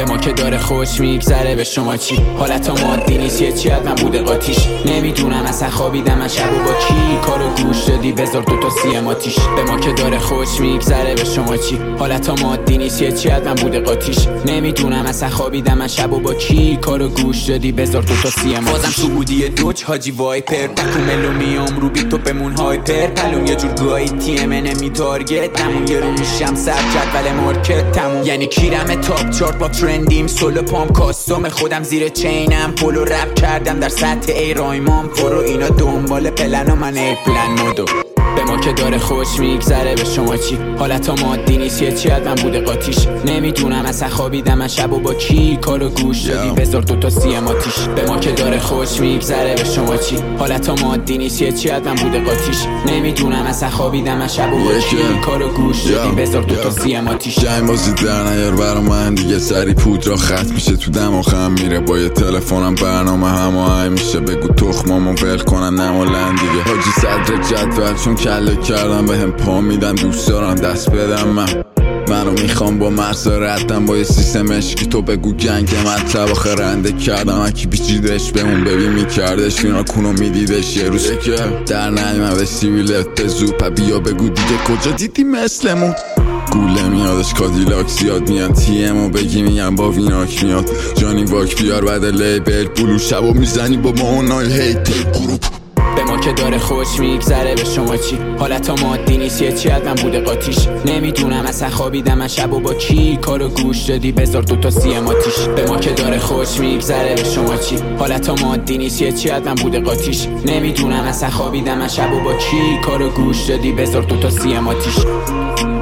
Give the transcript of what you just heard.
ما که داره خوش میگذره به شما چی؟ حالتا مادی نیست یه چی من بوده قاتیش. نمیدونم اصلا خوابیدم از شب و با کی کارو گوش دادی بذار دوتا سیم آتیش. به ما که داره خوش میگذره به شما چی؟ حالتا مادی نیست یه چی من بوده قاتیش. نمیدونم اصلا خوابیدم از شب و با کی کارو گوش دادی بذار دوتا سیم آتیش. بازم تو بودی دوج حاجی وایپر تو ملو میام رو بیت تو بمون هایپر پلوم یه جور گاهی تی ام نمی تارگت نمون یه رو میشم سر جدول مارکت تموم. یعنی کیرم تاپ چارت با ترندیم سولو پام کاستوم خودم زیر چینم پولو رپ کردم در سطح ای رایمان پرو اینا دنبال پلن و من ای پلن مودو. به ما که داره خوش میگذره به شما چی؟ حالتا مادی نیست یه چی من بوده قاتیش. نمیدونم اصلا خوابیدم از شب و با کی کارو گوش دادی بذار دوتا سیم آتیش. به ما که داره خوش میگذره به شما چی؟ حالتا مادی نیست یه چی من بوده قاتیش. نمیدونم اصلا خوابیدم از شب و با کی کارو گوش دادی بذار دوتا سیم آتیش. جنگ بازی در نیار برا من دیگه سری پودرا خط میشه تو دماغم میره با یه تلفنم برنامه هماهنگ میشه بگو تخمامو ول کنم نمالن دیگه حاجی صدر جدول چون کله کردم به هم پا میدن دوست دارم دست بدم منو میخوام با مرسا ردم با یه سیستم عشقی تو بگو گنگ مطلب آخه رنده کردم اکی بیچیدش به اون ببین میکردش اینا کونو میدیدش یه روزه که در نایمه به سیویلت زوپا بیا بگو دیگه کجا دیدی مثلمون گوله میادش کادیلاک زیاد میان تی امو بگی میگم با ویناک میاد جانی واک بیار بعد لیبل بلو شبو میزنی با مانای هیت گروپ. به ما که داره خوش میگذره به شما چی؟ حالتا مادی نیست یه چی من بوده قاتیش. نمیدونم اصلا خوابیدم از شب و با کی کارو گوش دادی بذار دوتا سیم آتیش. به ما که داره خوش میگذره به شما چی؟ حالتا مادی نیست یه چی من بوده قاتیش. نمیدونم اصلا خوابیدم از شب و با کی کارو گوش دادی بذار دوتا سیم آتیش.